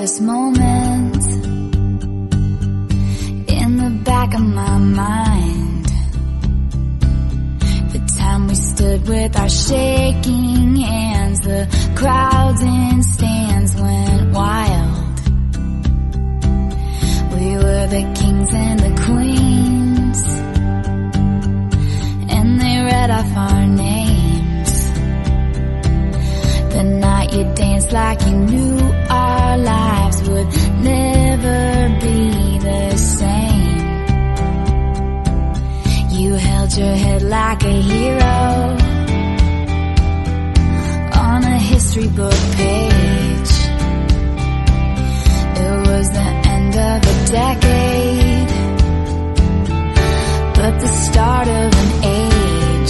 this moment in the back of my mind. The time we stood with our shaking hands, the crowds in stands went wild. We were the kings and the queens, and they read off our names. The night you danced like you knew our lives would never be the same. You held your head like a hero on a history book page. It was the end of a decade, but the start of an age.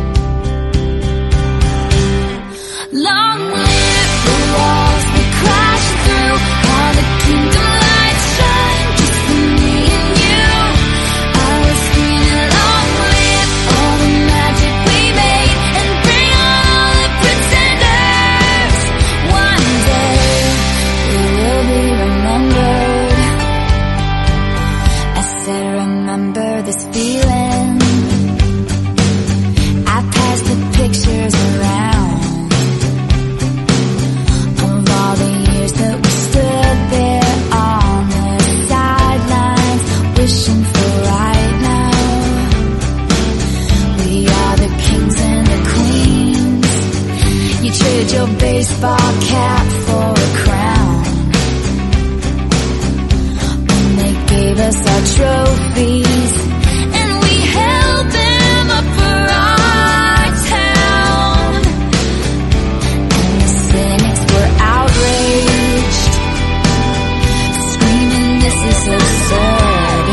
Long live the walls we crashed through, all the kingdom lights shine just for me and you. I was screaming, long live all the magic we made, and bring on all the pretenders. One day we will be remembered. I said, remember this feeling. I passed the pictures around of all the years that we stood there on the sidelines, wishing for right now. We are the kings and the queens. You traded your baseball cap for a crown, and they gave us our trophies, and we held them up for our town. And the cynics were outraged, screaming, this is absurd.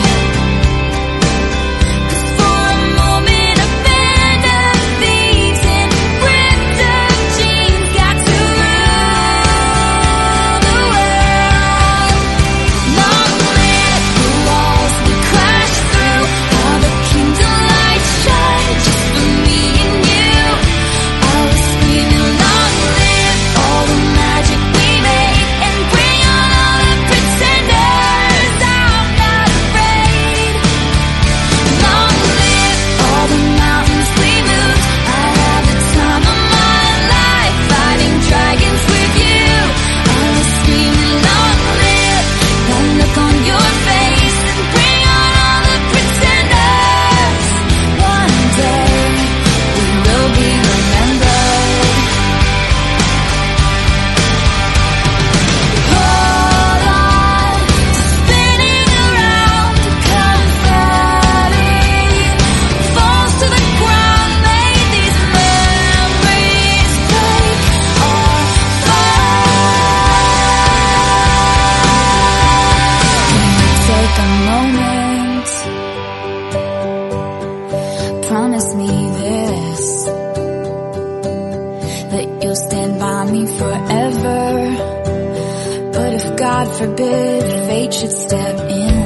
'Cause for a moment a band of thieves in ripped up jeans got to rule the world. Long live the walls we crashed through, all the kingdom lights shine just for me and you. I was screaming, long live all the magic we made, and bring on all the pretenders. I'm not afraid. Long live all the mountains we moved. I had the time of my life fighting dragons with you. I was screaming, long live that look on your face, and bring on all the pretenders. One day we will be remembered. Hold on to spinning around, confetti falls to the ground. May these memories break our fall. Take a moment, promise me this, that you'll stand by me forever. But if God forbid fate should step in,